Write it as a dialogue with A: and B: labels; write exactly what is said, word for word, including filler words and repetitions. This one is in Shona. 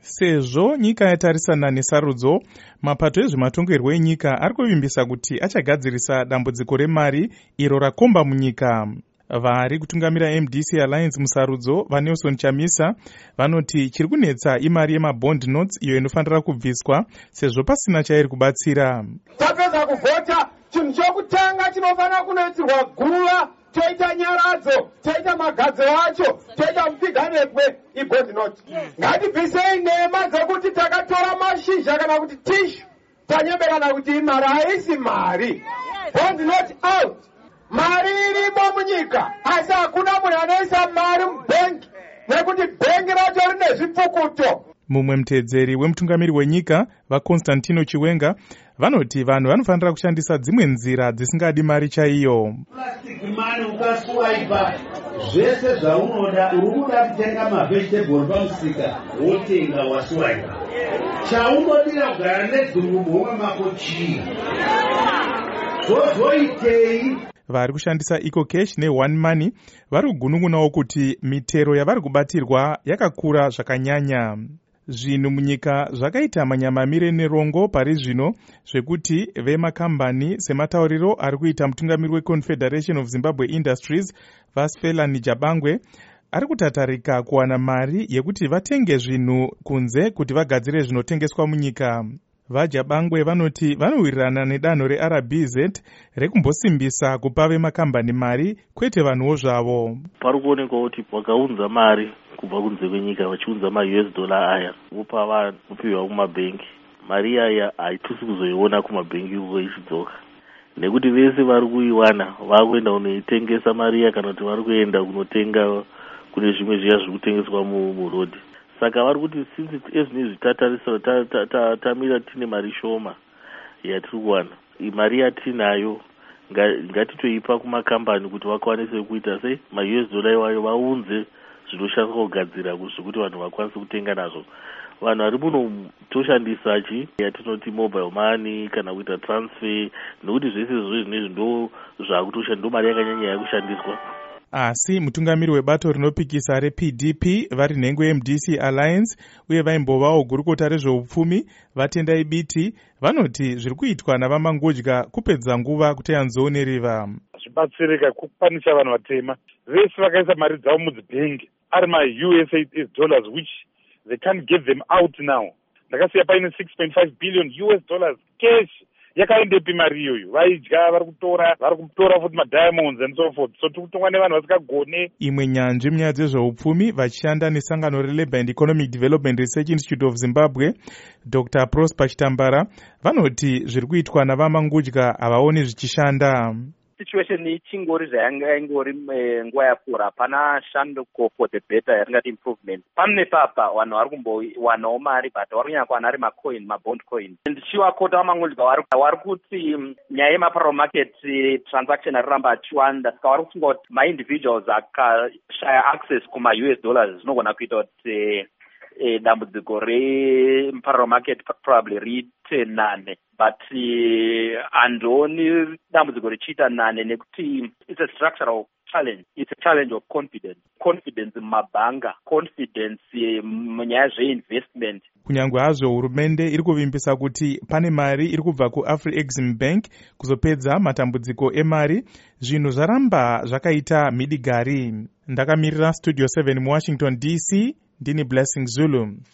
A: Sezvo nyika yatarisana nesarudzo, mapato ezvematongerwo enyika ari kuvimbisa kuti achagadzirisa dambudziko remari iro rakomba munyika. Vari kutungamira M D C Alliance musarudzo, vaNelson Chamisa, vanoti chiri kunetsa imari yemabond notes iyo inofanira kubviswa sezvo pasina chairi kubatsira.
B: Tapedza kuvhota, chinhu chokutanga chinofanira kunoitirwa gura, toita nyaradzo, toita magadzo acho, toita mupiganekwe ibond note. Ngatibvisei nhema dzekuti takatora mashizha kana kuti tishu tanyemberana kuti imari haisi mari. Bond note out. Mari irimo munyika, asi hakuna munhu anoisa mari mubhengi nekuti bhengi racho rine zvipfukuto.
A: Mumwe mutedzeri wemutungamiri wenyika, vaConstantino Chiwenga, vanoti vanhu vanofanira kushandisa dzimwe nzira dzisingadi mari chaiyo.
C: Plastic mari ukaswaipa zvese zvaunoda, uri kuda kutenga mavegetable pamusika, wotenga waswaipa. Chaunodira kugara nedzungu muhomwe mako chii? Zvozoitei?
A: Vari kushandisa EcoCash neOne Money vari kugunungunawo kuti mitero yavari kubatirwa yakakura zvakanyanya. Zvinhu munyika zvakaita manyamamire nerongo pari zvino zvekuti vemakambani sematauriro ari kuita mutungamiri weConfederation of Zimbabwe Industries Vasfelani Jabangwe ari kutatarika kuwana mari yekuti vatenge zvinhu kunze kuti vagadzire zvinotengeswa munyika. VaJabangwe vanoti vanowirirana nedanho reR B Z rekumbosimbisa kupa vemakambani mari kwete vanhuwo zvavo.
D: Pari kuonekwa kuti vakaunza mari kubva kunze kwenyika vachiunza ma-U S dollar aya vopa vanhu vopiwa kumabhengi. Mari aya haitusi kuzoiona kumabhengi uko ichidzoka, nekuti vese vari kuiwana vakuenda kunoitengesa mari iya kana kuti vari kuenda kunotenga kune zvimwe zviya zviri kutengeswa murodhi. Saka vari kuti since ezvinezvi tatarisa tamira tine mari shoma yatiri kuwana, mari yatinayo ngatitoipa kumakambani kuti vakwanise kuita sei ma-U S dollar iwayo vaunze zvinoshandiswa kugadzira zvekuti vanhu vakwanise kutenga nazvo. Vanhu vari muno toshandisa chi yatinoti mobile money kana kuita transfer, nekuti zvese izvozvo zvinezvi ndo zvakutoshandiswa, ndo mari yakanyanya yakushandiswa.
A: Asi mutungamiri webato rinopikisa reP D P vari nhengo yeM D C Alliance uye vaimbovawo gurukota rezveupfumi Vatendai Biti vanoti zviri kuitwa navamangodya kupedza nguva kuti yanzooneriva.
E: Zvibatsirika kukwanisa vanhu vatema vese vakaisa mari dzavo mudzibhengi ari ma-U S dollars which they can't give them out now. Ndakasiya paine six point five billion U S dollars cash. Yakaendepi mari iyoyo? Vaidya, vari kutora, vari kutora futi madiamonds and so forth. So tikutongwa nevanhu vasikagone.
A: Imwe nyanzvi munyaya dzezveupfumi vachishanda nesangano reLabour and Economic Development Research Institute of Zimbabwe, Doctor Prosper Chitambara, vanoti zviri kuitwa navamangodya havaoni zvichishanda.
F: Situation ichingori zvayanga ingori nguva yapfuura, hapana shanduko for the better yatingati improvement. Pamwe papa vanhu vari kumbowanawo mari but vari kunyanya kuwana ari macoin, mabond coin. Ndichiwakota vamangodya vari kuti nyaya yemaparallel market transaction ariramba achiwanda, saka vari kufunga kuti ma-individuals akashaya access kuma-U S dollars zvinogona kuita kuti dambudziko reparallel market probably riite nane. But andoni dambudziko richiita nane nekuti it's a structural challenge. It's a challenge of confidence. Confidence mumabhanga, confidence munyaya zveinvestment.
A: Kunyangwe hazvo hurumende iri kuvimbisa kuti pane mari iri kubva kuAfri-Exim Bank kuzopedza matambudziko emari, zvinhu zvaramba zvakaita midigari. Ndakamirira Studio seven muWashington D C, ndini Blessing Zulu.